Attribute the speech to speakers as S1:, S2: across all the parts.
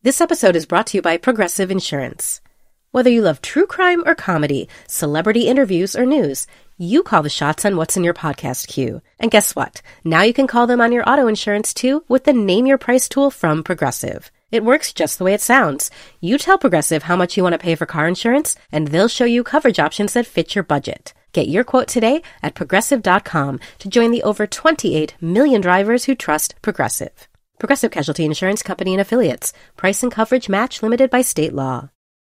S1: This episode is brought to you by Progressive Insurance. Whether you love true crime or comedy, celebrity interviews or news, you call the shots on what's in your podcast queue. And guess what? Now you can call them on your auto insurance too with the Name Your Price tool from Progressive. It works just the way it sounds. You tell Progressive how much you want to pay for car insurance, and they'll show you coverage options that fit your budget. Get your quote today at Progressive.com to join the over 28 million drivers who trust Progressive. Progressive Casualty Insurance Company and Affiliates. Price and coverage match limited by state law.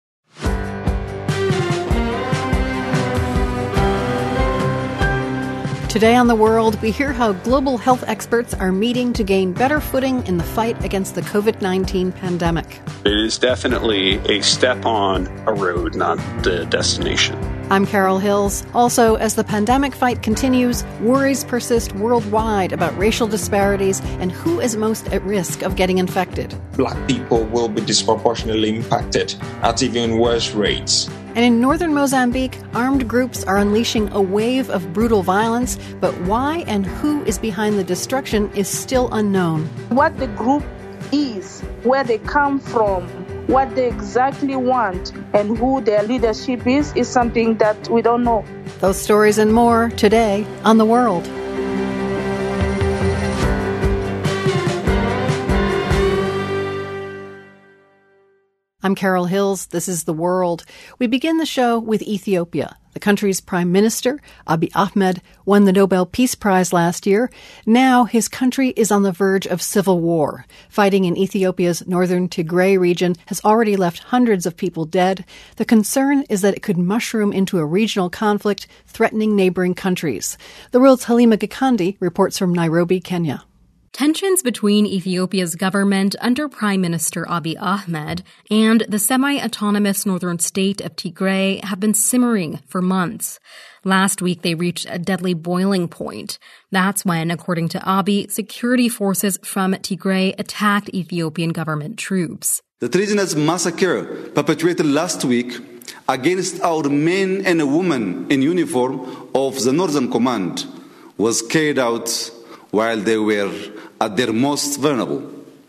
S2: Today on The World, we hear how global health experts are meeting to gain better footing in the fight against the COVID-19 pandemic.
S3: It is definitely a step on a road, not the destination.
S2: I'm Carol Hills. Also, as the pandemic fight continues, worries persist worldwide about racial disparities and who is most at risk of getting infected.
S4: Black people will be disproportionately impacted at even worse rates.
S2: And in northern Mozambique, armed groups are unleashing a wave of brutal violence, but why and who is behind the destruction is still unknown.
S5: What the group is, where they come from, what they exactly want, and who their leadership is something that we don't know.
S2: Those stories and more today on The World. I'm Carol Hills. This is The World. We begin the show with Ethiopia. The country's prime minister, Abiy Ahmed, won the Nobel Peace Prize last year. Now his country is on the verge of civil war. Fighting in Ethiopia's northern Tigray region has already left hundreds of people dead. The concern is that it could mushroom into a regional conflict, threatening neighboring countries. The World's Halima Gikandi reports from Nairobi, Kenya.
S6: Tensions between Ethiopia's government under Prime Minister Abiy Ahmed and the semi-autonomous northern state of Tigray have been simmering for months. Last week, they reached a deadly boiling point. That's when, according to Abiy, security forces from Tigray attacked Ethiopian government troops.
S7: The treasonous massacre perpetrated last week against our men and women in uniform of the Northern Command was carried out while they were at their most vulnerable,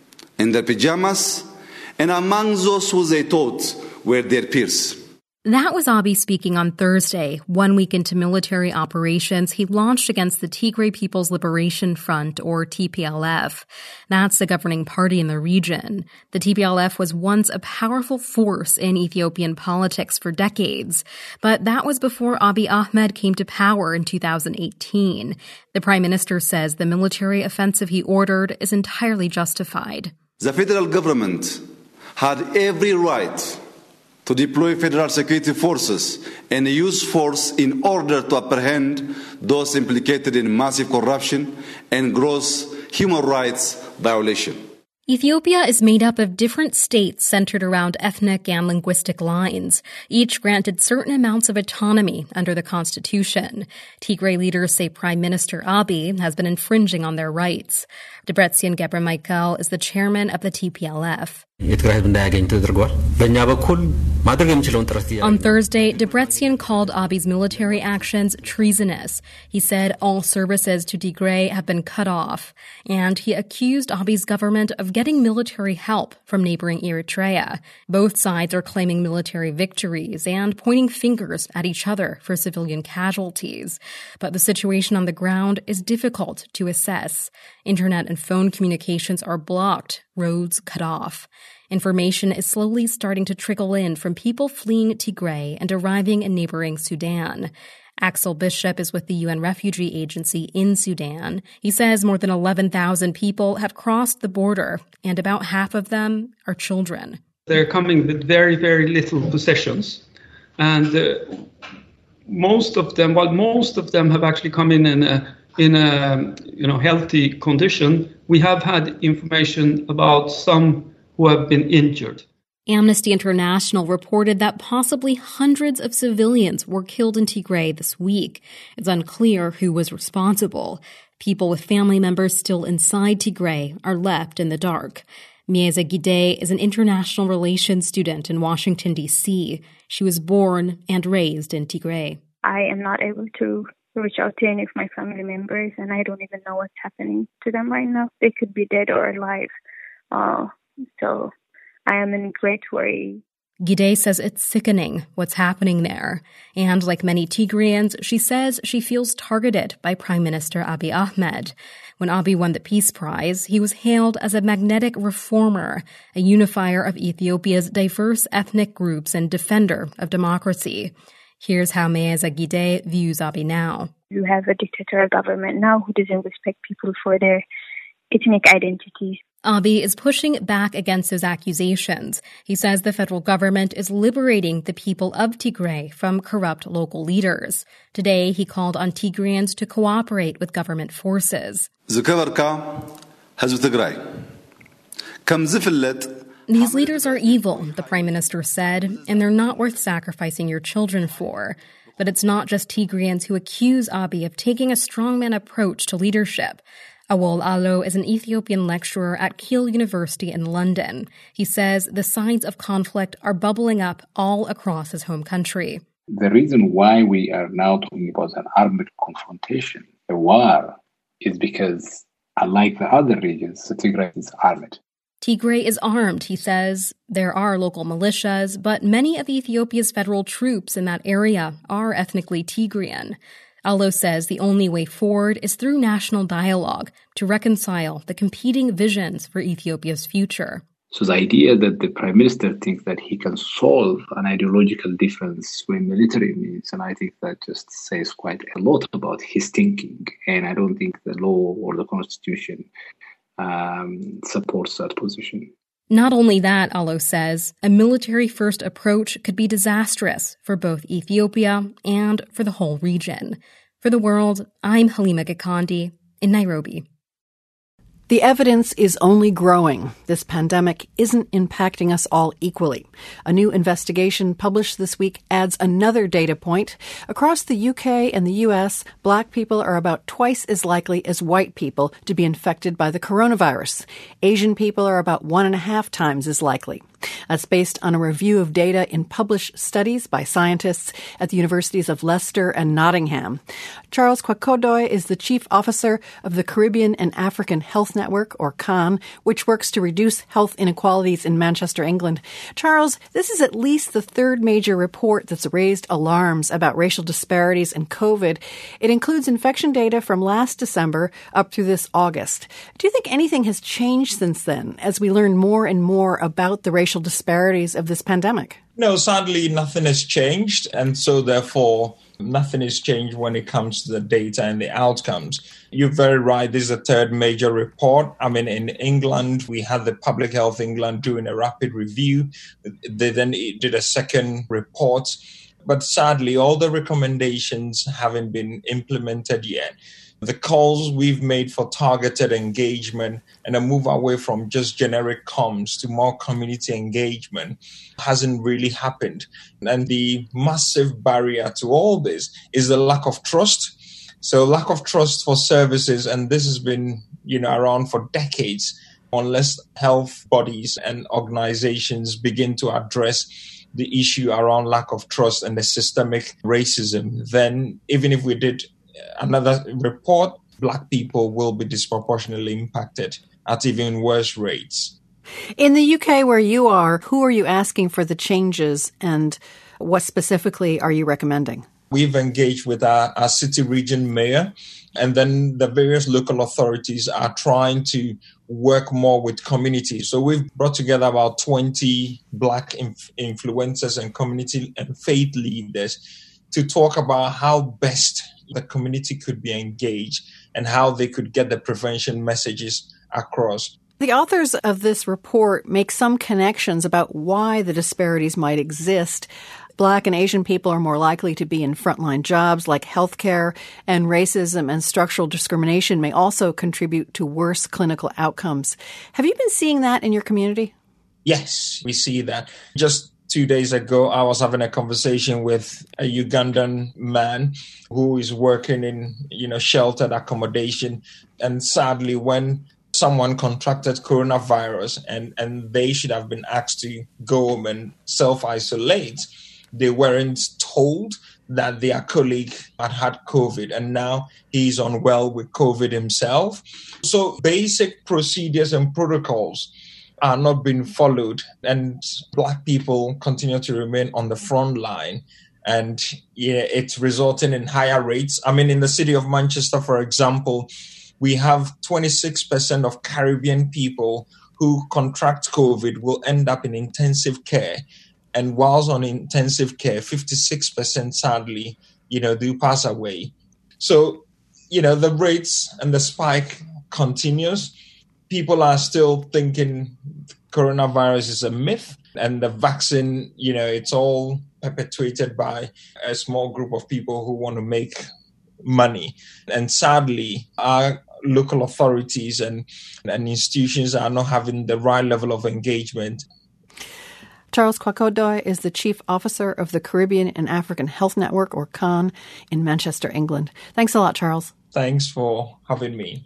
S7: in their pajamas, and among those who they thought were their peers.
S6: That was Abiy speaking on Thursday. 1 week into military operations he launched against the Tigray People's Liberation Front, or TPLF. That's the governing party in the region. The TPLF was once a powerful force in Ethiopian politics for decades, but that was before Abiy Ahmed came to power in 2018. The prime minister says the military offensive he ordered is entirely justified.
S7: The federal government had every right to deploy federal security forces and use force in order to apprehend those implicated in massive corruption and gross human rights violation.
S6: Ethiopia is made up of different states centered around ethnic and linguistic lines, each granted certain amounts of autonomy under the constitution. Tigray leaders say Prime Minister Abiy has been infringing on their rights. Debretsion Gebremichael is the chairman of the TPLF. On Thursday, Debretsion called Abiy's military actions treasonous. He said all services to Tigray have been cut off, and he accused Abiy's government of getting military help from neighboring Eritrea. Both sides are claiming military victories and pointing fingers at each other for civilian casualties. But the situation on the ground is difficult to assess. Internet and phone communications are blocked, roads cut off. Information is slowly starting to trickle in from people fleeing Tigray and arriving in neighboring Sudan. Axel Bishop is with the UN Refugee Agency in Sudan. He says more than 11,000 people have crossed the border, and about half of them are children.
S8: They're coming with very, very little possessions. And most of them have actually come in a healthy condition. We have had information about some who have been injured.
S6: Amnesty International reported that possibly hundreds of civilians were killed in Tigray this week. It's unclear who was responsible. People with family members still inside Tigray are left in the dark. Mieza Gide is an international relations student in Washington, D.C. She was born and raised in Tigray.
S9: I am not able to reach out to any of my family members, and I don't even know what's happening to them right now. They could be dead or alive. So I am in great worry.
S6: Gide says it's sickening what's happening there. And like many Tigrayans, she says she feels targeted by Prime Minister Abiy Ahmed. When Abiy won the Peace Prize, he was hailed as a magnetic reformer, a unifier of Ethiopia's diverse ethnic groups and defender of democracy. Here's how Meaza Gide views Abiy now.
S9: You have a dictatorial government now who doesn't respect people for their ethnic identities.
S6: Abiy is pushing back against those accusations. He says the federal government is liberating the people of Tigray from corrupt local leaders. Today, he called on Tigrayans to cooperate with government forces.
S7: These
S6: leaders are evil, the prime minister said, and they're not worth sacrificing your children for. But it's not just Tigrayans who accuse Abiy of taking a strongman approach to leadership. Awol Allo is an Ethiopian lecturer at Keele University in London. He says the signs of conflict are bubbling up all across his home country.
S10: The reason why we are now talking about an armed confrontation, a war, is because, unlike the other regions, Tigray is armed.
S6: Tigray is armed, he says. There are local militias, but many of Ethiopia's federal troops in that area are ethnically Tigrayan. Allo says the only way forward is through national dialogue to reconcile the competing visions for Ethiopia's future.
S10: So the idea that the prime minister thinks that he can solve an ideological difference with military means, and I think that just says quite a lot about his thinking. And I don't think the law or the constitution supports that position.
S6: Not only that, Allo says, a military-first approach could be disastrous for both Ethiopia and for the whole region. For The World, I'm Halima Gikandi in Nairobi.
S2: The evidence is only growing. This pandemic isn't impacting us all equally. A new investigation published this week adds another data point. Across the UK and the US, black people are about twice as likely as white people to be infected by the coronavirus. Asian people are about 1.5 times as likely. That's based on a review of data in published studies by scientists at the universities of Leicester and Nottingham. Charles Kwakodoy is the chief officer of the Caribbean and African Health Network, or CAN, which works to reduce health inequalities in Manchester, England. Charles, this is at least the third major report that's raised alarms about racial disparities in COVID. It includes infection data from last December up through this August. Do you think anything has changed since then as we learn more and more about the racial disparities of this pandemic?
S4: No, sadly, nothing has changed. And so, therefore, nothing has changed when it comes to the data and the outcomes. You're very right. This is a third major report. I mean, in England, we had the Public Health England doing a rapid review. They then did a second report. But sadly, all the recommendations haven't been implemented yet. The calls we've made for targeted engagement and a move away from just generic comms to more community engagement hasn't really happened. And the massive barrier to all this is the lack of trust. So lack of trust for services, and this has been, around for decades, unless health bodies and organizations begin to address the issue around lack of trust and the systemic racism, then even if we did another report, black people will be disproportionately impacted at even worse rates.
S2: In the UK where you are, who are you asking for the changes and what specifically are you recommending?
S4: We've engaged with our city region mayor, and then the various local authorities are trying to work more with communities. So we've brought together about 20 black influencers and community and faith leaders to talk about how best the community could be engaged and how they could get the prevention messages across.
S2: The authors of this report make some connections about why the disparities might exist. Black and Asian people are more likely to be in frontline jobs like healthcare, and racism and structural discrimination may also contribute to worse clinical outcomes. Have you been seeing that in your community?
S4: Yes, we see that. Just 2 days ago, I was having a conversation with a Ugandan man who is working in, sheltered accommodation. And sadly, when someone contracted coronavirus and they should have been asked to go home and self-isolate, they weren't told that their colleague had COVID, and now he's unwell with COVID himself. So basic procedures and protocols are not being followed, and Black people continue to remain on the front line. And it's resulting in higher rates. I mean, in the city of Manchester, for example, we have 26% of Caribbean people who contract COVID will end up in intensive care. And whilst on intensive care, 56% sadly, do pass away. So, the rates and the spike continues. People are still thinking coronavirus is a myth, and the vaccine, it's all perpetuated by a small group of people who want to make money. And sadly, our local authorities and institutions are not having the right level of engagement.
S2: Charles Kwakodoi is the Chief Officer of the Caribbean and African Health Network, or CAN, in Manchester, England. Thanks a lot, Charles.
S4: Thanks for having me.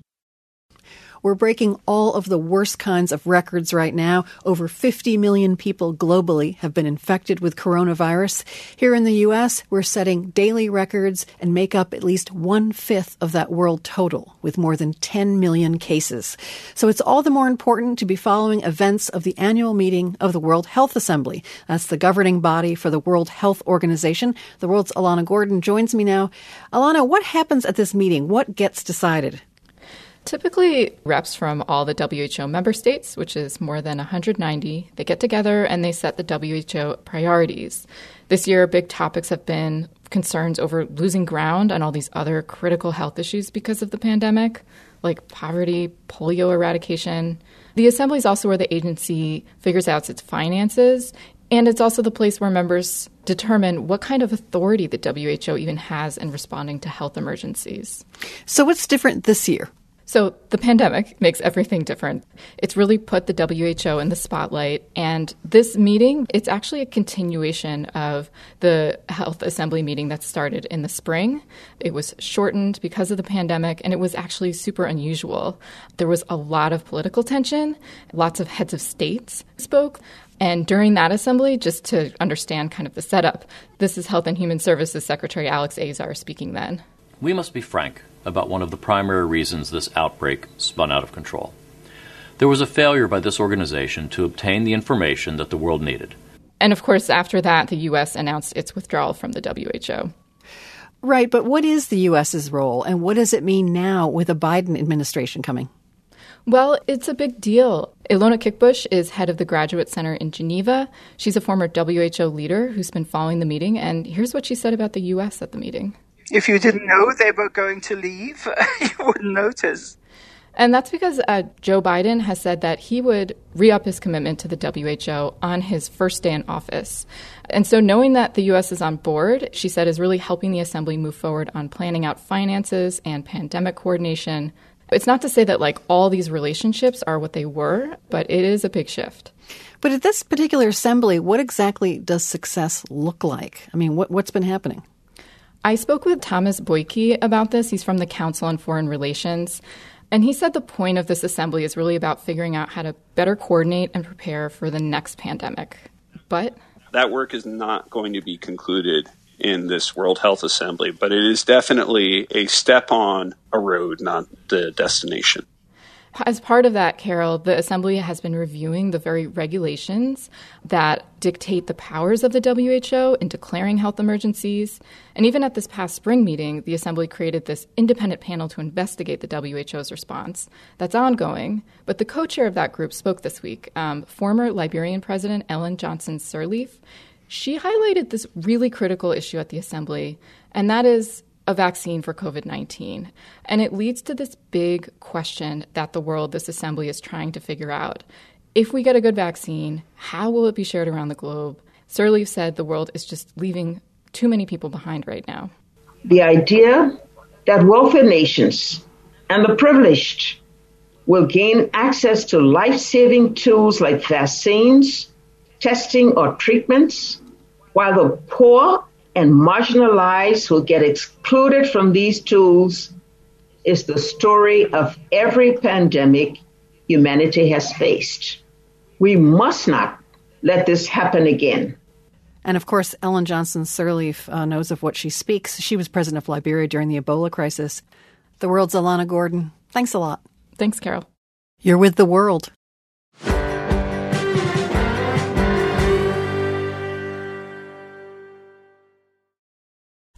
S2: We're breaking all of the worst kinds of records right now. Over 50 million people globally have been infected with coronavirus. Here in the U.S., we're setting daily records and make up at least 1/5 of that world total, with more than 10 million cases. So it's all the more important to be following events of the annual meeting of the World Health Assembly. That's the governing body for the World Health Organization. The World's Alana Gordon joins me now. Alana, what happens at this meeting? What gets decided?
S11: Typically, reps from all the WHO member states, which is more than 190, they get together and they set the WHO priorities. This year, big topics have been concerns over losing ground on all these other critical health issues because of the pandemic, like poverty, polio eradication. The Assembly is also where the agency figures out its finances, and it's also the place where members determine what kind of authority the WHO even has in responding to health emergencies.
S2: So what's different this year?
S11: So the pandemic makes everything different. It's really put the WHO in the spotlight. And this meeting, it's actually a continuation of the Health Assembly meeting that started in the spring. It was shortened because of the pandemic, and it was actually super unusual. There was a lot of political tension. Lots of heads of states spoke. And during that assembly, just to understand kind of the setup, this is Health and Human Services Secretary Alex Azar speaking then.
S12: We must be frank about one of the primary reasons this outbreak spun out of control. There was a failure by this organization to obtain the information that the world needed.
S11: And of course, after that, the U.S. announced its withdrawal from the WHO.
S2: Right, but what is the U.S.'s role, and what does it mean now with a Biden administration coming?
S11: Well, it's a big deal. Ilona Kickbush is head of the Graduate Center in Geneva. She's a former WHO leader who's been following the meeting, and here's what she said about the U.S. at the meeting.
S13: If you didn't know they were going to leave, you wouldn't notice.
S11: And that's because Joe Biden has said that he would re-up his commitment to the WHO on his first day in office. And so knowing that the U.S. is on board, she said, is really helping the Assembly move forward on planning out finances and pandemic coordination. It's not to say that, all these relationships are what they were, but it is a big shift.
S2: But at this particular Assembly, what exactly does success look like? I mean, what's been happening?
S11: I spoke with Thomas Boyke about this. He's from the Council on Foreign Relations. And he said the point of this assembly is really about figuring out how to better coordinate and prepare for the next pandemic. But
S3: that work is not going to be concluded in this World Health Assembly, but it is definitely a step on a road, not the destination.
S11: As part of that, Carol, the Assembly has been reviewing the very regulations that dictate the powers of the WHO in declaring health emergencies. And even at this past spring meeting, the Assembly created this independent panel to investigate the WHO's response. That's ongoing. But the co-chair of that group spoke this week, former Liberian President Ellen Johnson Sirleaf. She highlighted this really critical issue at the Assembly, and that is a vaccine for COVID-19. And it leads to this big question that this assembly is trying to figure out. If we get a good vaccine, how will it be shared around the globe? Sirleaf said the world is just leaving too many people behind right now.
S14: The idea that wealthy nations and the privileged will gain access to life-saving tools like vaccines, testing, or treatments, while the poor and marginalized will get excluded from these tools is the story of every pandemic humanity has faced. We must not let this happen again.
S2: And of course, Ellen Johnson Sirleaf knows of what she speaks. She was president of Liberia during the Ebola crisis. The World's Alana Gordon. Thanks a lot.
S11: Thanks, Carol.
S2: You're with The World.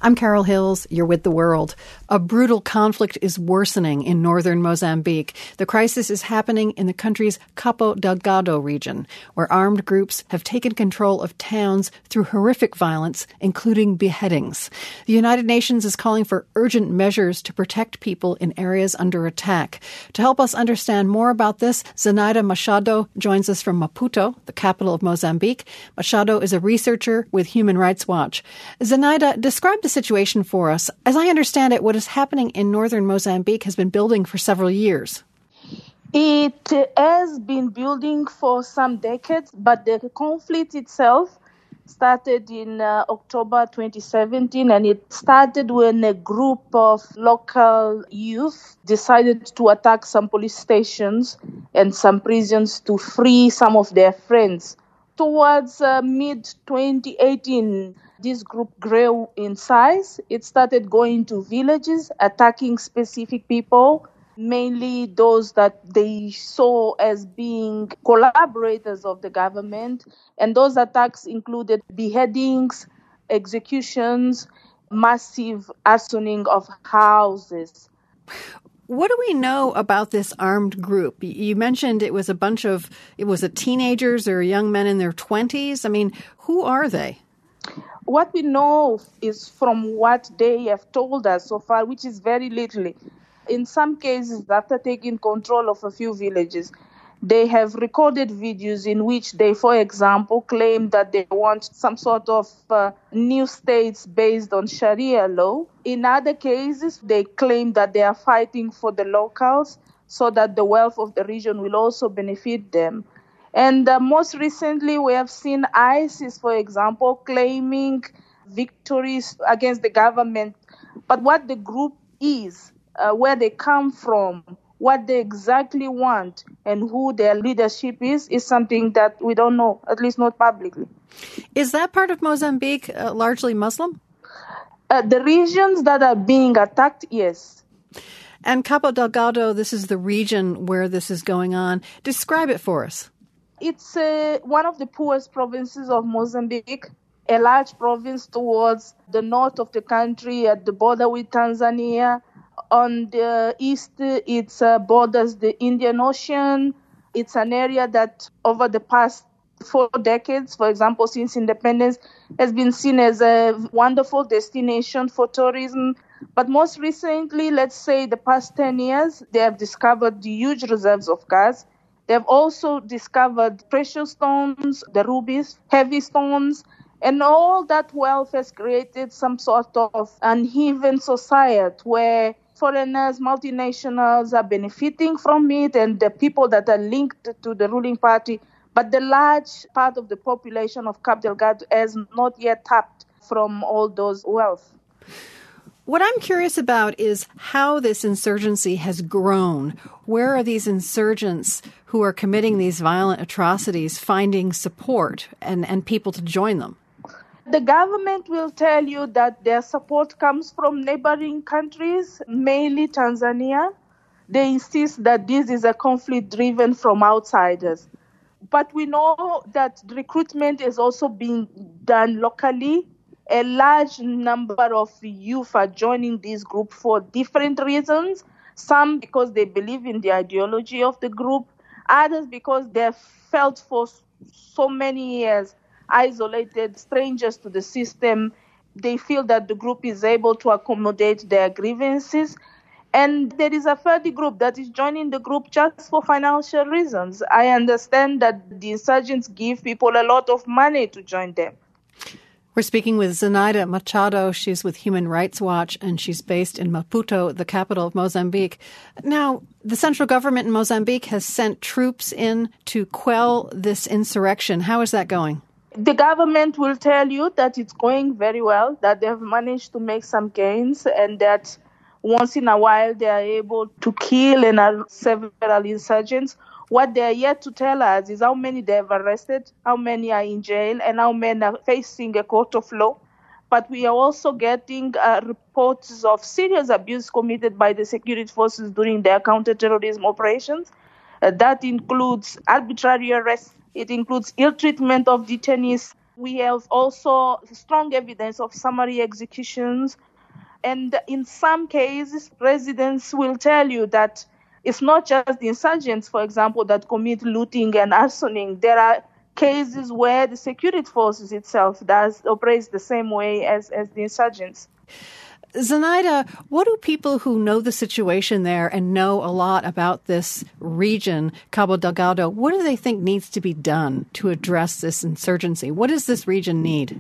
S2: I'm Carol Hills. You're with The World. A brutal conflict is worsening in northern Mozambique. The crisis is happening in the country's Cabo Delgado region, where armed groups have taken control of towns through horrific violence, including beheadings. The United Nations is calling for urgent measures to protect people in areas under attack. To help us understand more about this, Zenaida Machado joins us from Maputo, the capital of Mozambique. Machado is a researcher with Human Rights Watch. Zenaida, describe the situation for us. As I understand it, what is happening in northern Mozambique has been building for several years.
S5: It has been building for some decades, but the conflict itself started in October 2017, and it started when a group of local youth decided to attack some police stations and some prisons to free some of their friends. Towards mid-2018, this group grew in size. It started going to villages, attacking specific people, mainly those that they saw as being collaborators of the government. And those attacks included beheadings, executions, massive arsoning of houses.
S2: What do we know about this armed group? You mentioned it was teenagers or young men in their 20s. I mean, who are they?
S5: What we know is from what they have told us so far, which is very little. In some cases, after taking control of a few villages, they have recorded videos in which they, for example, claim that they want some sort of new states based on Sharia law. In other cases, they claim that they are fighting for the locals so that the wealth of the region will also benefit them. And most recently, we have seen ISIS, for example, claiming victories against the government. But what the group is, where they come from, what they exactly want, and who their leadership is something that we don't know, at least not publicly.
S2: Is that part of Mozambique largely Muslim?
S5: The regions that are being attacked, yes.
S2: And Cabo Delgado, this is the region where this is going on. Describe it for us.
S5: It's one of the poorest provinces of Mozambique, a large province towards the north of the country at the border with Tanzania. On the east, it borders the Indian Ocean. It's an area that over the past 4 decades, for example, since independence, has been seen as a wonderful destination for tourism. But most recently, let's say the past 10 years, they have discovered the huge reserves of gas. They have also discovered precious stones, the rubies, heavy stones, and all that wealth has created some sort of uneven society where foreigners, multinationals are benefiting from it, and the people that are linked to the ruling party. But the large part of the population of Cabo Delgado has not yet tapped from all those wealth.
S2: What I'm curious about is how this insurgency has grown. Where are these insurgents who are committing these violent atrocities finding support and people to join them?
S5: The government will tell you that their support comes from neighboring countries, mainly Tanzania. They insist that this is a conflict driven from outsiders. But we know that recruitment is also being done locally. A large number of youth are joining this group for different reasons. Some because they believe in the ideology of the group, others because they've felt for so many years isolated, strangers to the system. They feel that the group is able to accommodate their grievances. And there is a third group that is joining the group just for financial reasons. I understand that the insurgents give people a lot of money to join them.
S2: We're speaking with Zenaida Machado. She's with Human Rights Watch, and she's based in Maputo, the capital of Mozambique. Now, the central government in Mozambique has sent troops in to quell this insurrection. How is that going?
S5: The government will tell you that it's going very well, that they have managed to make some gains, and that once in a while they are able to kill and arrest several insurgents. What they are yet to tell us is how many they have arrested, how many are in jail, and how many are facing a court of law. But we are also getting reports of serious abuse committed by the security forces during their counter-terrorism operations. That includes arbitrary arrests. It includes ill treatment of detainees. We have also strong evidence of summary executions. And in some cases, residents will tell you that it's not just the insurgents, for example, that commit looting and arsoning. There are cases where the security forces itself operates the same way as the insurgents.
S2: Zenaida, what do people who know the situation there and know a lot about this region, Cabo Delgado, what do they think needs to be done to address this insurgency? What does this region need?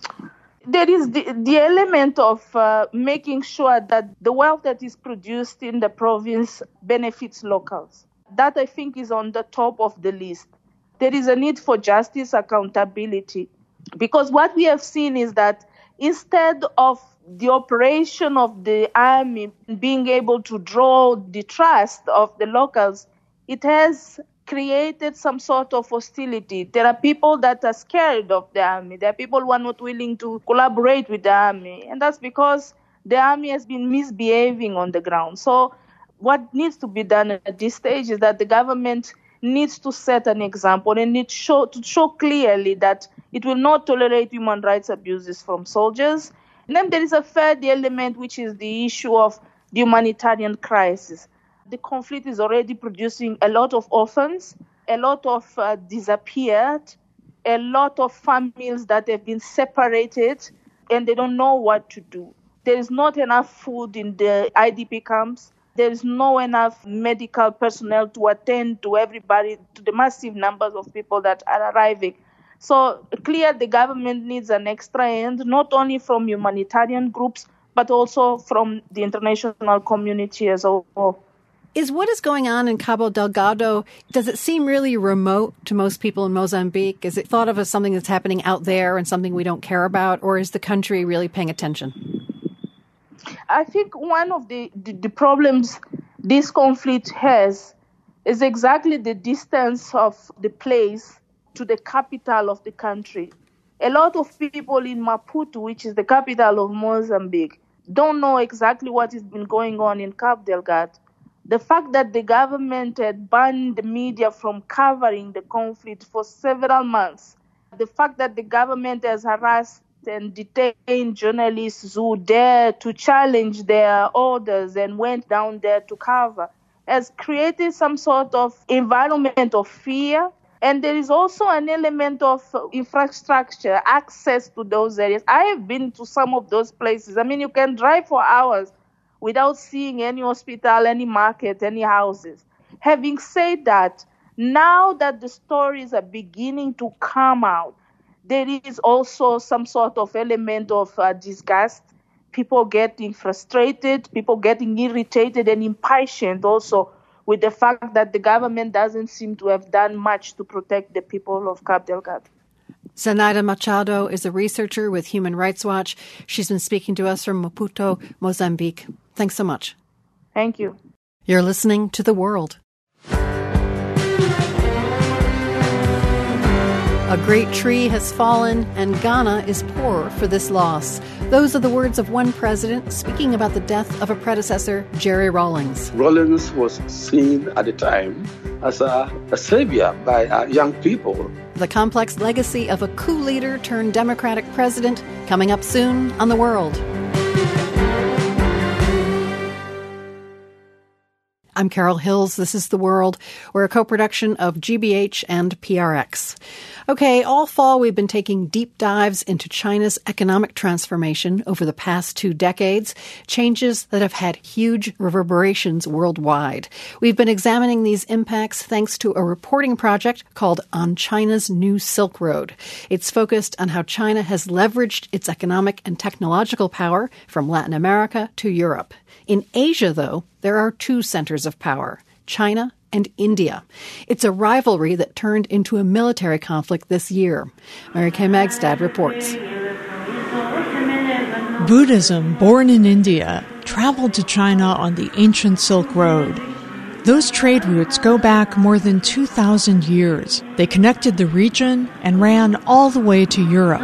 S5: There is the element of making sure that the wealth that is produced in the province benefits locals. That, I think, is on the top of the list. There is a need for justice, accountability, because what we have seen is that instead of the operation of the army being able to draw the trust of the locals, it has created some sort of hostility. There are people that are scared of the army. There are people who are not willing to collaborate with the army. And that's because the army has been misbehaving on the ground. So what needs to be done at this stage is that the government needs to set an example and needs to show clearly that it will not tolerate human rights abuses from soldiers. And then there is a third element, which is the issue of the humanitarian crisis. The conflict is already producing a lot of orphans, a lot of disappeared, a lot of families that have been separated, and they don't know what to do. There is not enough food in the IDP camps. There is no enough medical personnel to attend to everybody, to the massive numbers of people that are arriving. So clear the government needs an extra hand, not only from humanitarian groups, but also from the international community as a whole.
S2: Is what is going on in Cabo Delgado, does it seem really remote to most people in Mozambique? Is it thought of as something that's happening out there and something we don't care about, or is the country really paying attention?
S5: I think one of the problems this conflict has is exactly the distance of the place to the capital of the country. A lot of people in Maputo, which is the capital of Mozambique, don't know exactly what has been going on in Cabo Delgado. The fact that the government had banned the media from covering the conflict for several months, the fact that the government has harassed and detained journalists who dared to challenge their orders and went down there to cover, has created some sort of environment of fear. And there is also an element of infrastructure, access to those areas. I have been to some of those places. I mean, you can drive for hours without seeing any hospital, any market, any houses. Having said that, now that the stories are beginning to come out, there is also some sort of element of disgust. People getting frustrated, people getting irritated and impatient also with the fact that the government doesn't seem to have done much to protect the people of Cabo Delgado.
S2: Zenaida Machado is a researcher with Human Rights Watch. She's been speaking to us from Maputo, Mozambique. Thanks so much.
S5: Thank you.
S2: You're listening to The World. A great tree has fallen, and Ghana is poorer for this loss. Those are the words of one president speaking about the death of a predecessor, Jerry Rawlings.
S15: Rawlings was seen at the time as a savior by young people.
S2: The complex legacy of a coup leader turned Democratic president, coming up soon on The World. I'm Carol Hills. This is The World. We're a co-production of GBH and PRX. Okay, all fall we've been taking deep dives into China's economic transformation over the past 2 decades, changes that have had huge reverberations worldwide. We've been examining these impacts thanks to a reporting project called On China's New Silk Road. It's focused on how China has leveraged its economic and technological power from Latin America to Europe. In Asia, though, there are 2 centers of power, China and India. It's a rivalry that turned into a military conflict this year. Mary Kay Magstad reports.
S16: Buddhism, born in India, traveled to China on the ancient Silk Road. Those trade routes go back more than 2,000 years. They connected the region and ran all the way to Europe.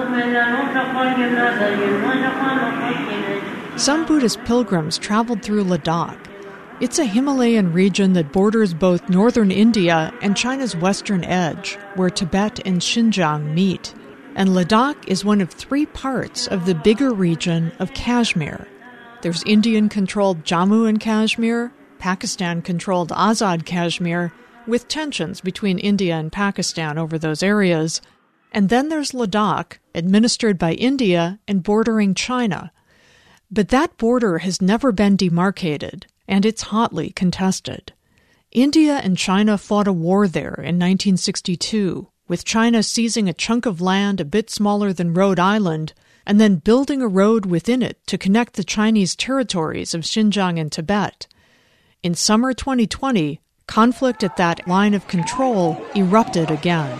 S16: Some Buddhist pilgrims traveled through Ladakh. It's a Himalayan region that borders both northern India and China's western edge, where Tibet and Xinjiang meet. and Ladakh is one of 3 parts of the bigger region of Kashmir. There's Indian-controlled Jammu and Kashmir, Pakistan-controlled Azad Kashmir, with tensions between India and Pakistan over those areas. And then there's Ladakh, administered by India and bordering China. But that border has never been demarcated, and it's hotly contested. India and China fought a war there in 1962, with China seizing a chunk of land a bit smaller than Rhode Island and then building a road within it to connect the Chinese territories of Xinjiang and Tibet. In summer 2020, conflict at that line of control erupted again.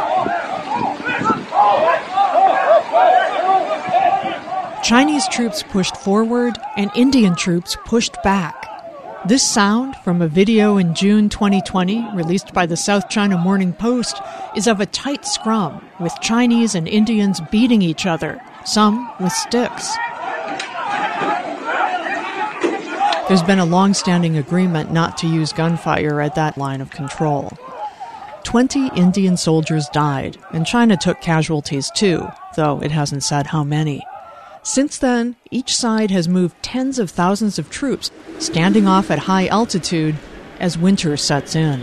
S16: Chinese troops pushed forward and Indian troops pushed back. This sound, from a video in June 2020 released by the South China Morning Post, is of a tight scrum with Chinese and Indians beating each other, some with sticks. There's been a long-standing agreement not to use gunfire at that line of control. 20 Indian soldiers died, and China took casualties too, though it hasn't said how many. Since then, each side has moved tens of thousands of troops, standing off at high altitude as winter sets in.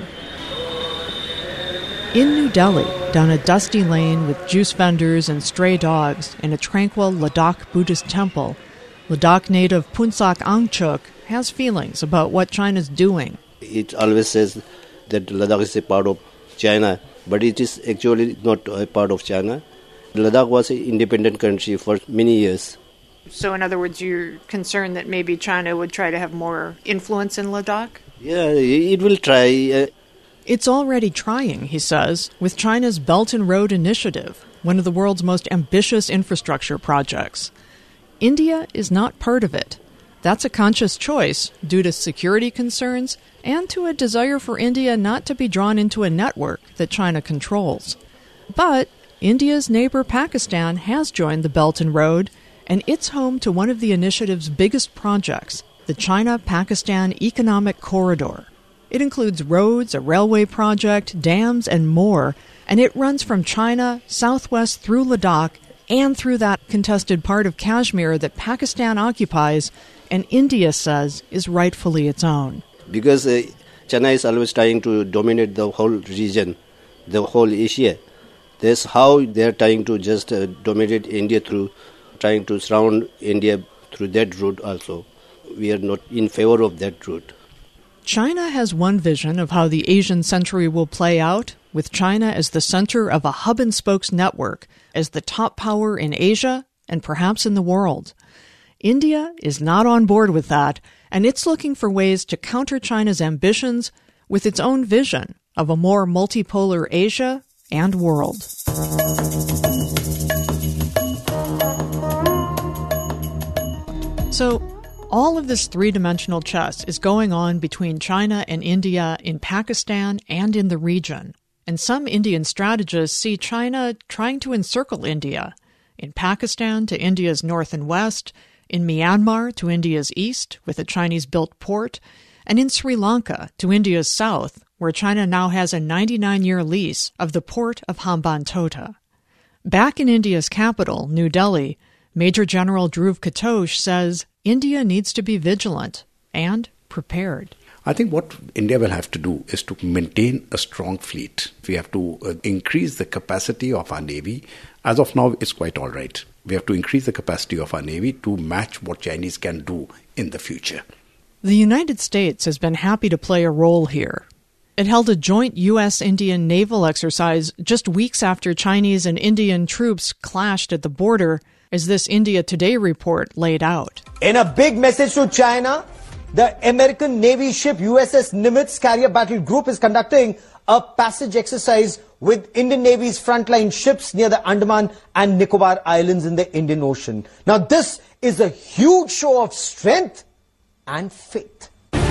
S16: In New Delhi, down a dusty lane with juice vendors and stray dogs in a tranquil Ladakh Buddhist temple, Ladakh native Punsak Angchuk has feelings about what China's doing.
S17: It always says that Ladakh is a part of China, but it is actually not a part of China. Ladakh was an independent country for many years.
S16: So in other words, you're concerned that maybe China would try to have more influence in Ladakh?
S17: Yeah, it will try.
S16: It's already trying, he says, with China's Belt and Road Initiative, one of the world's most ambitious infrastructure projects. India is not part of it. That's a conscious choice due to security concerns and to a desire for India not to be drawn into a network that China controls. But India's neighbor Pakistan has joined the Belt and Road, and it's home to one of the initiative's biggest projects, the China-Pakistan Economic Corridor. It includes roads, a railway project, dams, and more, and it runs from China southwest through Ladakh and through that contested part of Kashmir that Pakistan occupies and India says is rightfully its own.
S17: Because China is always trying to dominate the whole region, the whole Asia. That's how they're trying to just dominate India through trying to surround India through that route also. We are not in favor of that route.
S16: China has one vision of how the Asian century will play out, with China as the center of a hub-and-spokes network, as the top power in Asia and perhaps in the world. India is not on board with that, and it's looking for ways to counter China's ambitions with its own vision of a more multipolar Asia and world. So, all of this three-dimensional chess is going on between China and India in Pakistan and in the region. And some Indian strategists see China trying to encircle India, in Pakistan to India's north and west, in Myanmar to India's east with a Chinese-built port, and in Sri Lanka to India's south, where China now has a 99-year lease of the port of Hambantota. Back in India's capital, New Delhi, Major General Dhruv Katosh says India needs to be vigilant and prepared.
S18: I think what India will have to do is to maintain a strong fleet. We have to increase the capacity of our Navy. As of now, it's quite all right. We have to increase the capacity of our Navy to match what Chinese can do in the future.
S16: The United States has been happy to play a role here. It held a joint U.S.-Indian naval exercise just weeks after Chinese and Indian troops clashed at the border, as this India Today report laid out.
S19: In a big message to China, the American Navy ship USS Nimitz Carrier Battle Group is conducting a passage exercise with Indian Navy's frontline ships near the Andaman and Nicobar Islands in the Indian Ocean. Now, this is a huge show of strength and faith.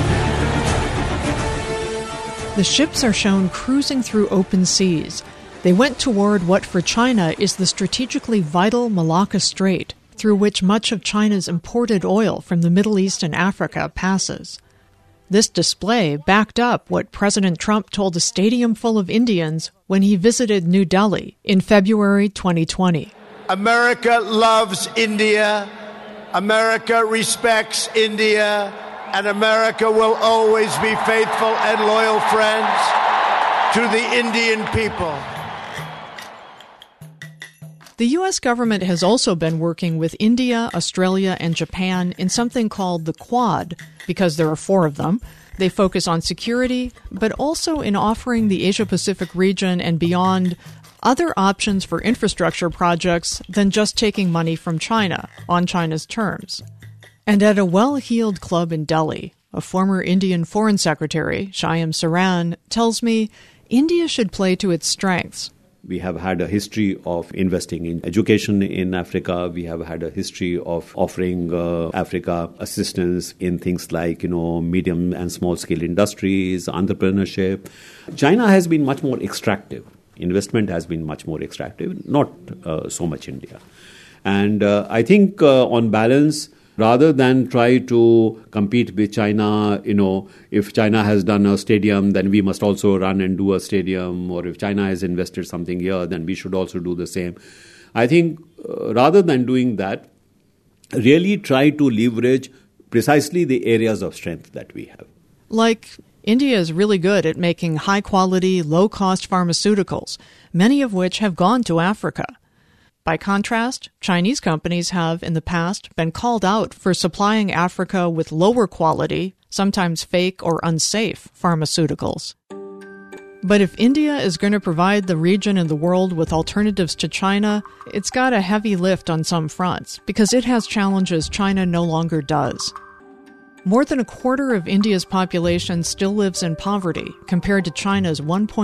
S16: The ships are shown cruising through open seas. They went toward what for China is the strategically vital Malacca Strait, through which much of China's imported oil from the Middle East and Africa passes. This display backed up what President Trump told a stadium full of Indians when he visited New Delhi in February 2020.
S20: America loves India. America respects India. And America will always be faithful and loyal friends to the Indian people.
S16: The U.S. government has also been working with India, Australia, and Japan in something called the Quad, because there are 4 of them. They focus on security, but also in offering the Asia-Pacific region and beyond other options for infrastructure projects than just taking money from China on China's terms. And at a well-heeled club in Delhi, a former Indian Foreign Secretary, Shyam Saran, tells me India should play to its strengths.
S21: We have had a history of investing in education in Africa. We have had a history of offering Africa assistance in things like, medium and small scale industries, entrepreneurship. China has been much more extractive. Investment has been much more extractive, not so much India. And I think on balance, rather than try to compete with China, if China has done a stadium, then we must also run and do a stadium. Or if China has invested something here, then we should also do the same. I think rather than doing that, really try to leverage precisely the areas of strength that we have.
S16: Like, India is really good at making high-quality, low-cost pharmaceuticals, many of which have gone to Africa. By contrast, Chinese companies have, in the past, been called out for supplying Africa with lower quality, sometimes fake or unsafe, pharmaceuticals. But if India is going to provide the region and the world with alternatives to China, it's got a heavy lift on some fronts, because it has challenges China no longer does. More than a quarter of India's population still lives in poverty, compared to China's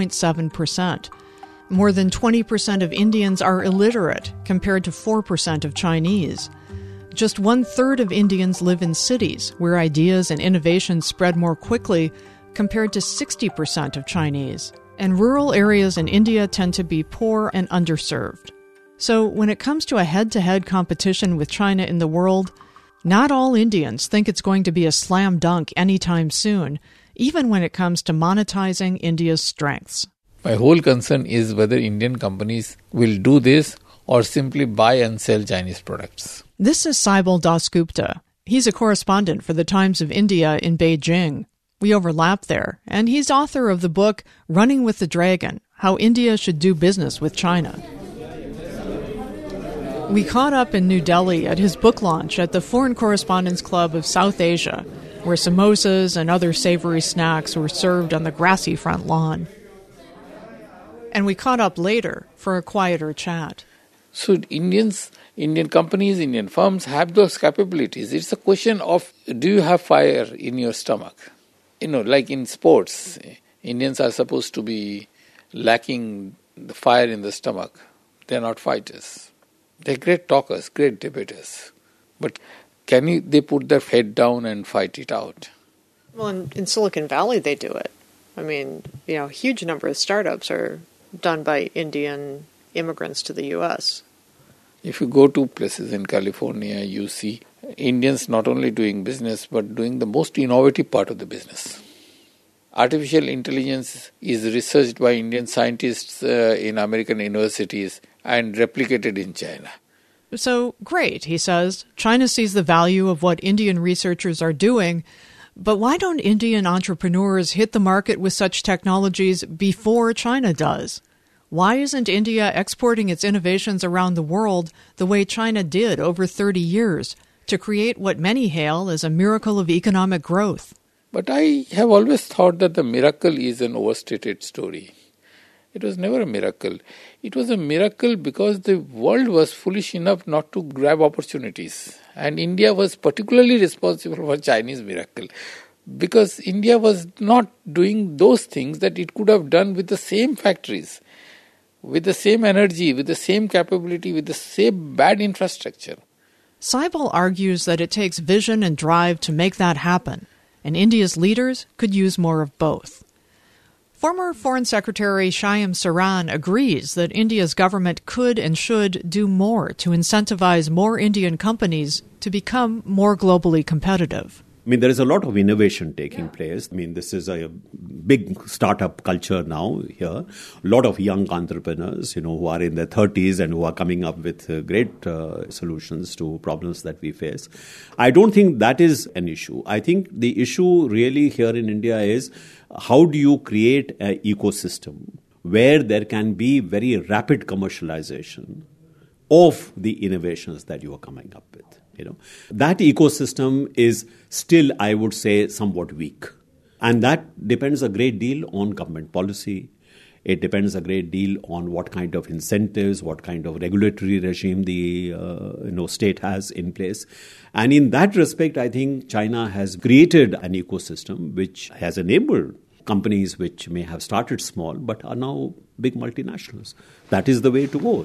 S16: 1.7%. More than 20% of Indians are illiterate, compared to 4% of Chinese. Just 1/3 of Indians live in cities, where ideas and innovations spread more quickly, compared to 60% of Chinese. And rural areas in India tend to be poor and underserved. So when it comes to a head-to-head competition with China in the world, not all Indians think it's going to be a slam dunk anytime soon, even when it comes to monetizing India's strengths.
S22: My whole concern is whether Indian companies will do this or simply buy and sell Chinese products.
S16: This is Saibal Dasgupta. He's a correspondent for the Times of India in Beijing. We overlap there, and he's author of the book Running with the Dragon, How India Should Do Business with China. We caught up in New Delhi at his book launch at the Foreign Correspondents Club of South Asia, where samosas and other savory snacks were served on the grassy front lawn. And we caught up later for a quieter chat.
S22: So Indian companies, Indian firms have those capabilities. It's a question of, do you have fire in your stomach? Like in sports, Indians are supposed to be lacking the fire in the stomach. They're not fighters. They're great talkers, great debaters. But can they put their head down and fight it out?
S23: Well, in Silicon Valley, they do it. I mean, a huge number of startups are done by Indian immigrants to the U.S.
S22: If you go to places in California, you see Indians not only doing business, but doing the most innovative part of the business. Artificial intelligence is researched by Indian scientists in American universities and replicated in China.
S16: So, great, he says. China sees the value of what Indian researchers are doing, but why don't Indian entrepreneurs hit the market with such technologies before China does? Why isn't India exporting its innovations around the world the way China did over 30 years to create what many hail as a miracle of economic growth?
S22: But I have always thought that the miracle is an overstated story. It was never a miracle. It was a miracle because the world was foolish enough not to grab opportunities. And India was particularly responsible for Chinese miracle, because India was not doing those things that it could have done with the same factories, with the same energy, with the same capability, with the same bad infrastructure.
S16: Saibal argues that it takes vision and drive to make that happen, and India's leaders could use more of both. Former Foreign Secretary Shyam Saran agrees that India's government could and should do more to incentivize more Indian companies to become more globally competitive.
S21: I mean, there is a lot of innovation taking place. I mean, this is a big startup culture now here. A lot of young entrepreneurs, who are in their 30s and who are coming up with great solutions to problems that we face. I don't think that is an issue. I think the issue really here in India is how do you create an ecosystem where there can be very rapid commercialization of the innovations that you are coming up with. That ecosystem is still, I would say, somewhat weak. And that depends a great deal on government policy. It depends a great deal on what kind of incentives, what kind of regulatory regime the state has in place. And in that respect, I think China has created an ecosystem which has enabled companies which may have started small but are now big multinationals. That is the way to go.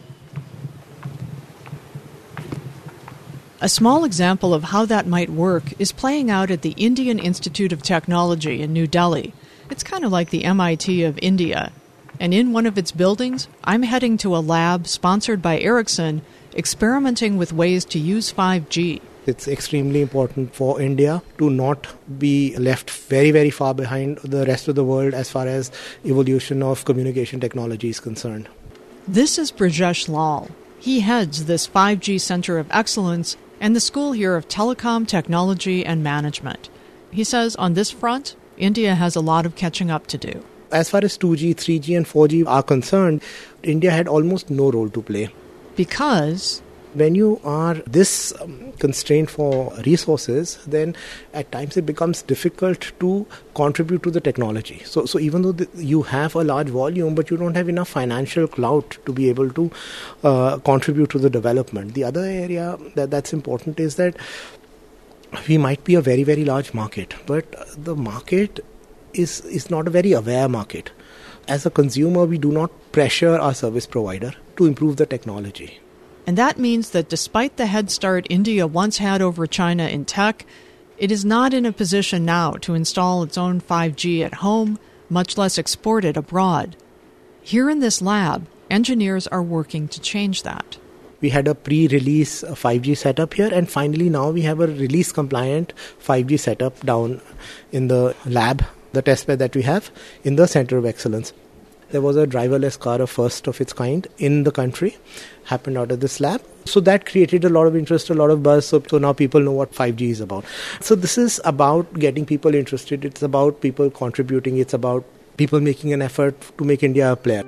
S16: A small example of how that might work is playing out at the Indian Institute of Technology in New Delhi. It's kind of like the MIT of India. And in one of its buildings, I'm heading to a lab sponsored by Ericsson, experimenting with ways to use 5G.
S1: It's extremely important for India to not be left very, very far behind the rest of the world as far as evolution of communication technology is concerned.
S16: This is Brajesh Lal. He heads this 5G Center of Excellence and the School here of Telecom Technology and Management. He says on this front, India has a lot of catching up to do.
S1: As far as 2G, 3G and 4G are concerned, India had almost no role to play.
S16: Because
S1: when you are this constrained for resources, then at times it becomes difficult to contribute to the technology. So even though you have a large volume, but you don't have enough financial clout to be able to contribute to the development. The other area that's important is that we might be a very, very large market, but the market is not a very aware market. As a consumer, we do not pressure our service provider to improve the technology.
S16: And that means that despite the head start India once had over China in tech, it is not in a position now to install its own 5G at home, much less export it abroad. Here in this lab, engineers are working to change that.
S1: We had a pre-release 5G setup here, and finally now we have a release-compliant 5G setup down in the lab, the testbed that we have in the Center of Excellence. There was a driverless car, a first of its kind in the country, happened out of this lab. So that created a lot of interest, a lot of buzz. So now people know what 5G is about. So this is about getting people interested. It's about people contributing. It's about people making an effort to make India a player.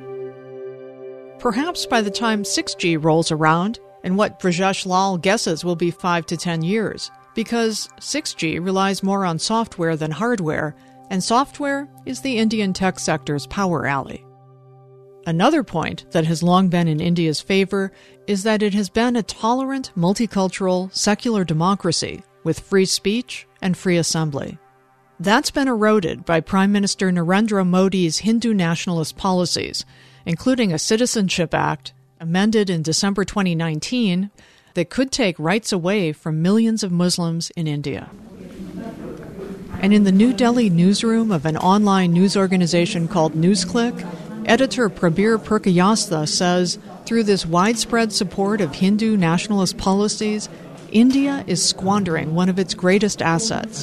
S16: Perhaps by the time 6G rolls around, and what Brajesh Lal guesses will be 5 to 10 years, because 6G relies more on software than hardware, and software is the Indian tech sector's power alley. Another point that has long been in India's favor is that it has been a tolerant, multicultural, secular democracy with free speech and free assembly. That's been eroded by Prime Minister Narendra Modi's Hindu nationalist policies, including a Citizenship Act, amended in December 2019, that could take rights away from millions of Muslims in India. And in the New Delhi newsroom of an online news organization called NewsClick, editor Prabir Purkayastha says, through this widespread support of Hindu nationalist policies, India is squandering one of its greatest assets.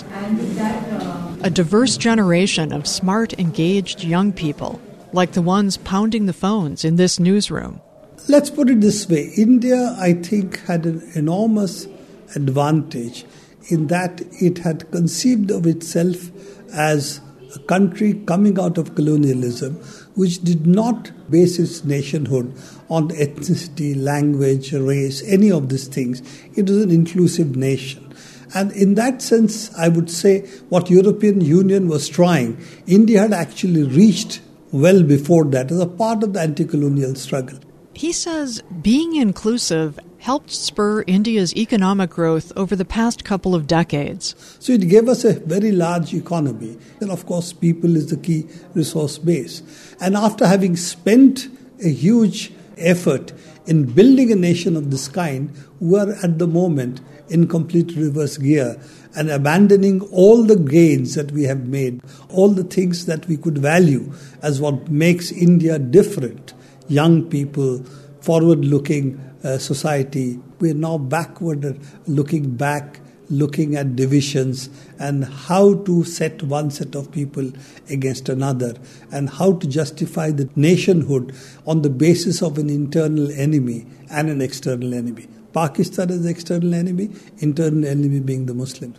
S16: A diverse generation of smart, engaged young people, like the ones pounding the phones in this newsroom.
S8: Let's put it this way. India, I think, had an enormous advantage in that it had conceived of itself as a country coming out of colonialism, which did not base its nationhood on ethnicity, language, race, any of these things. It was an inclusive nation. And in that sense, I would say what European Union was trying, India had actually reached well before that as a part of the anti-colonial struggle.
S16: He says being inclusive helped spur India's economic growth over the past couple of decades.
S8: So it gave us a very large economy. And of course, people is the key resource base. And after having spent a huge effort in building a nation of this kind, we are at the moment in complete reverse gear and abandoning all the gains that we have made, all the things that we could value as what makes India different. Young people, forward-looking society. We are now backward, looking back, looking at divisions and how to set one set of people against another and how to justify the nationhood on the basis of an internal enemy and an external enemy. Pakistan is the external enemy, internal enemy being the Muslims.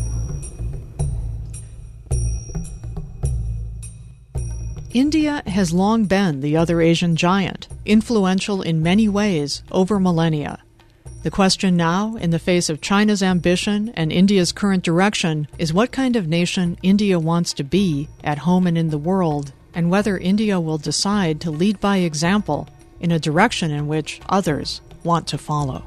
S16: India has long been the other Asian giant, influential in many ways over millennia. The question now, in the face of China's ambition and India's current direction, is what kind of nation India wants to be at home and in the world, and whether India will decide to lead by example in a direction in which others want to follow.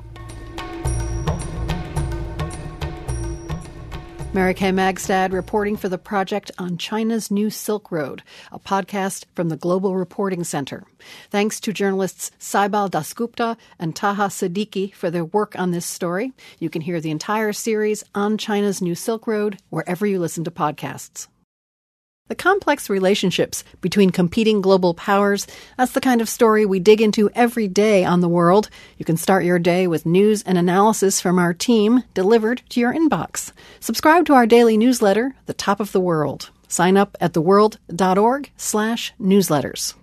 S2: Mary Kay Magstad reporting for the Project on China's New Silk Road, a podcast from the Global Reporting Center. Thanks to journalists Saibal Dasgupta and Taha Siddiqui for their work on this story. You can hear the entire series on China's New Silk Road wherever you listen to podcasts. The complex relationships between competing global powers, that's the kind of story we dig into every day on The World. You can start your day with news and analysis from our team delivered to your inbox. Subscribe to our daily newsletter, The Top of the World. Sign up at theworld.org/newsletters.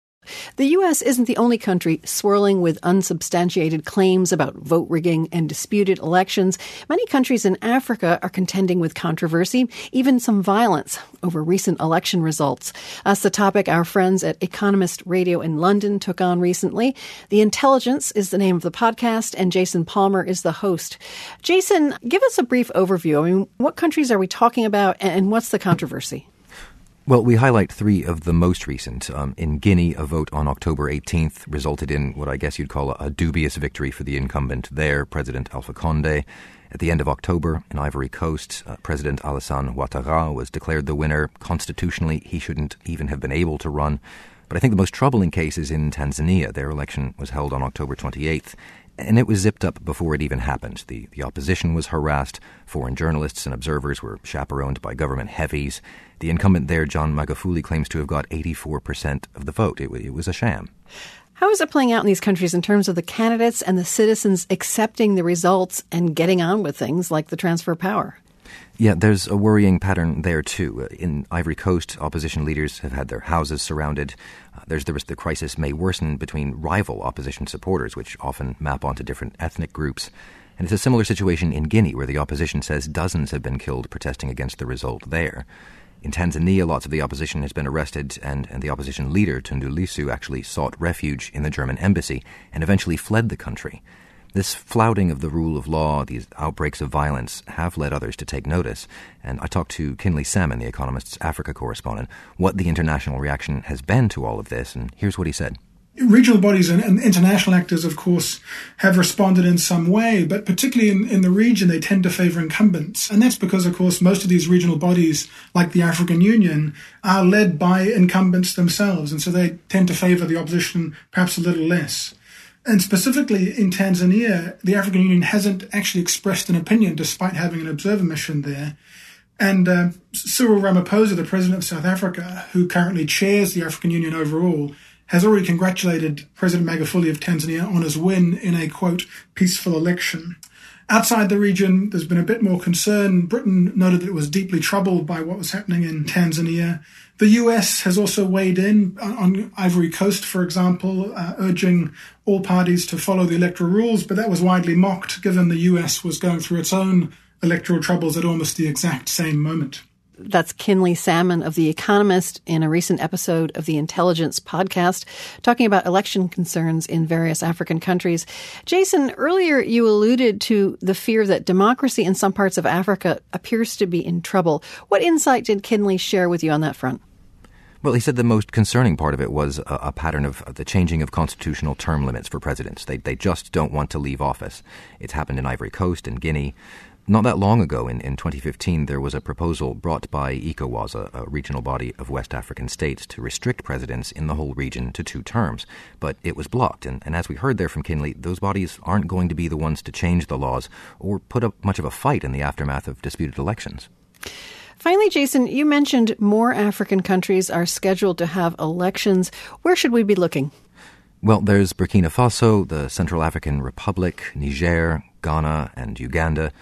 S2: The U.S. isn't the only country swirling with unsubstantiated claims about vote rigging and disputed elections. Many countries in Africa are contending with controversy, even some violence, over recent election results. That's the topic our friends at Economist Radio in London took on recently. The Intelligence is the name of the podcast, and Jason Palmer is the host. Jason, give us a brief overview. I mean, what countries are we talking about, and what's the controversy?
S7: Well, we highlight three of the most recent. In Guinea, a vote on October 18th resulted in what I guess you'd call a dubious victory for the incumbent there, President Alpha Condé. At the end of October, in Ivory Coast, President Alassane Ouattara was declared the winner. Constitutionally, he shouldn't even have been able to run. But I think the most troubling case is in Tanzania. Their election was held on October 28th. And it was zipped up before it even happened. The opposition was harassed. Foreign journalists and observers were chaperoned by government heavies. The incumbent there, John Magufuli, claims to have got 84% of the vote. It was a sham.
S2: How is it playing out in these countries in terms of the candidates and the citizens accepting the results and getting on with things like the transfer of power?
S7: Yeah, there's a worrying pattern there, too. In Ivory Coast, opposition leaders have had their houses surrounded. There's the risk the crisis may worsen between rival opposition supporters, which often map onto different ethnic groups. And it's a similar situation in Guinea, where the opposition says dozens have been killed protesting against the result there. In Tanzania, lots of the opposition has been arrested, and the opposition leader, Tundu Lissu, actually sought refuge in the German embassy and eventually fled the country. This flouting of the rule of law, these outbreaks of violence, have led others to take notice. And I talked to Kinley Salmon, The Economist's Africa correspondent, what the international reaction has been to all of this, and here's what he said.
S9: Regional bodies and international actors, of course, have responded in some way, but particularly in the region, they tend to favour incumbents. And that's because, of course, most of these regional bodies, like the African Union, are led by incumbents themselves, and so they tend to favour the opposition perhaps a little less. And specifically in Tanzania, the African Union hasn't actually expressed an opinion despite having an observer mission there. And Cyril Ramaphosa, the president of South Africa, who currently chairs the African Union overall, has already congratulated President Magufuli of Tanzania on his win in a, quote, peaceful election. Outside the region, there's been a bit more concern. Britain noted that it was deeply troubled by what was happening in Tanzania. The US has also weighed in on Ivory Coast, for example, urging all parties to follow the electoral rules, but that was widely mocked given the US was going through its own electoral troubles at almost the exact same moment.
S2: That's Kinley Salmon of The Economist in a recent episode of the Intelligence podcast, talking about election concerns in various African countries. Jason, earlier you alluded to the fear that democracy in some parts of Africa appears to be in trouble. What insight did Kinley share with you on that front?
S7: Well, he said the most concerning part of it was a pattern of the changing of constitutional term limits for presidents. They just don't want to leave office. It's happened in Ivory Coast and Guinea. Not that long ago, in 2015, there was a proposal brought by ECOWAS, a regional body of West African states, to restrict presidents in the whole region to 2 terms. But it was blocked. And as we heard there from Kinley, those bodies aren't going to be the ones to change the laws or put up much of a fight in the aftermath of disputed elections.
S2: Finally, Jason, you mentioned more African countries are scheduled to have elections. Where should we be looking?
S7: Well, there's Burkina Faso, the Central African Republic, Niger, Ghana, and Uganda.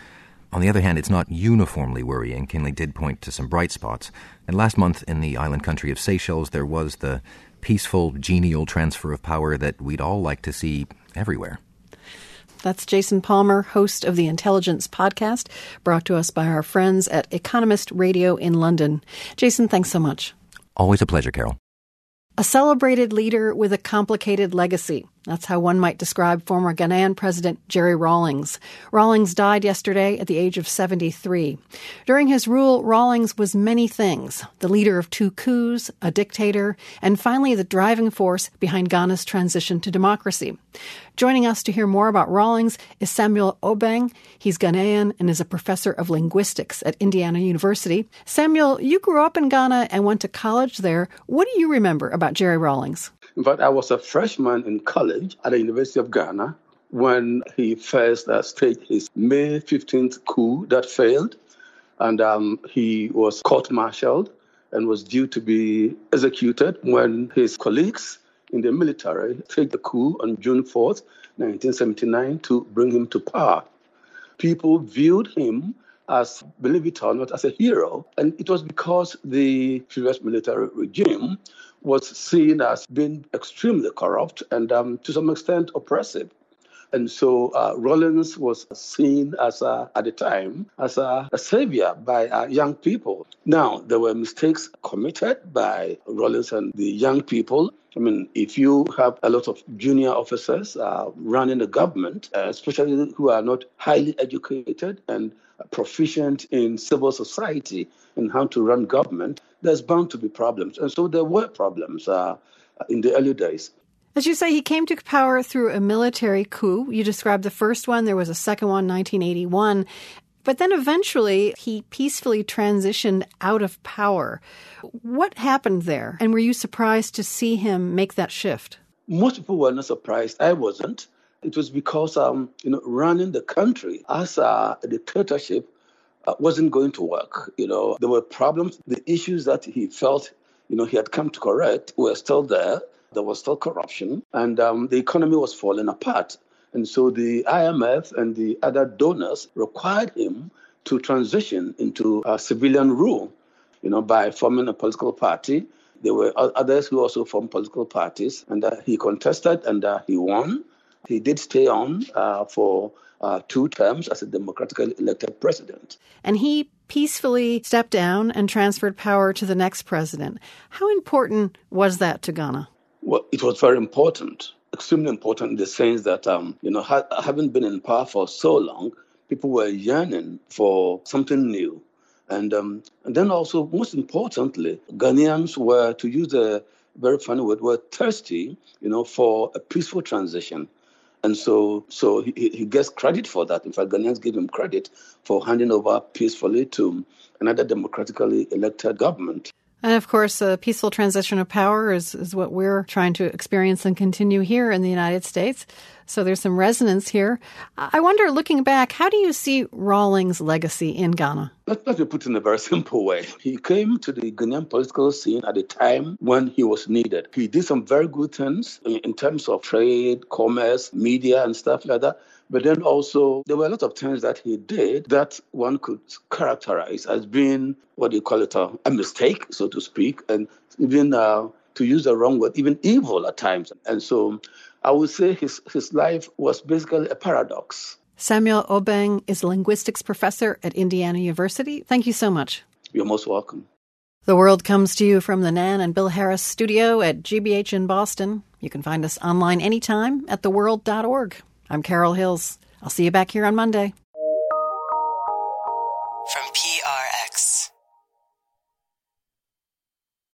S7: On the other hand, it's not uniformly worrying. Kinley did point to some bright spots. And last month in the island country of Seychelles, there was the peaceful, genial transfer of power that we'd all like to see everywhere.
S2: That's Jason Palmer, host of the Intelligence Podcast, brought to us by our friends at Economist Radio in London. Jason, thanks so much.
S7: Always a pleasure, Carol.
S2: A celebrated leader with a complicated legacy. That's how one might describe former Ghanaian President Jerry Rawlings. Rawlings died yesterday at the age of 73. During his rule, Rawlings was many things: the leader of 2 coups, a dictator, and finally the driving force behind Ghana's transition to democracy. Joining us to hear more about Rawlings is Samuel Obeng. He's Ghanaian and is a professor of linguistics at Indiana University. Samuel, you grew up in Ghana and went to college there. What do you remember about Jerry Rawlings?
S15: In fact, I was a freshman in college at the University of Ghana when he first staged his May 15th coup that failed. And he was court-martialed and was due to be executed when his colleagues in the military staged the coup on June 4th, 1979, to bring him to power. People viewed him as, believe it or not, as a hero. And it was because the previous military regime was seen as being extremely corrupt and to some extent oppressive. And so Rawlings was seen as, at the time, as a savior by young people. Now, there were mistakes committed by Rawlings and the young people. I mean, if you have a lot of junior officers running the government, especially who are not highly educated and proficient in civil society and how to run government, there's bound to be problems. And so there were problems in the early days.
S2: As you say, he came to power through a military coup. You described the first one. There was a second one, 1981. But then eventually he peacefully transitioned out of power. What happened there? And were you surprised to see him make that shift?
S15: Most people were not surprised. I wasn't. It was because, running the country as a dictatorship wasn't going to work. There were problems. The issues that he felt, he had come to correct were still there. There was still corruption, and the economy was falling apart. And so the IMF and the other donors required him to transition into civilian rule, by forming a political party. There were others who also formed political parties, and he contested and he won. He did stay on for 2 terms as a democratically elected president.
S2: And he peacefully stepped down and transferred power to the next president. How important was that to Ghana?
S15: Well, it was very important, extremely important in the sense that, having been in power for so long, people were yearning for something new. And then also, most importantly, Ghanaians were, to use a very funny word, were thirsty, for a peaceful transition. And so he gets credit for that. In fact, Ghanaians give him credit for handing over peacefully to another democratically elected government.
S2: And of course, a peaceful transition of power is what we're trying to experience and continue here in the United States. So there's some resonance here. I wonder, looking back, how do you see Rawlings' legacy in Ghana?
S15: Let me put it in a very simple way. He came to the Ghanaian political scene at a time when he was needed. He did some very good things in terms of trade, commerce, media, and stuff like that. But then also, there were a lot of things that he did that one could characterize as being, a mistake, so to speak, and even, to use the wrong word, even evil at times. And so I would say his life was basically a paradox.
S2: Samuel Obeng is a linguistics professor at Indiana University. Thank you so much.
S15: You're most welcome.
S2: The World comes to you from the Nan and Bill Harris studio at GBH in Boston. You can find us online anytime at theworld.org. I'm Carol Hills. I'll see you back here on Monday.
S4: From PRX.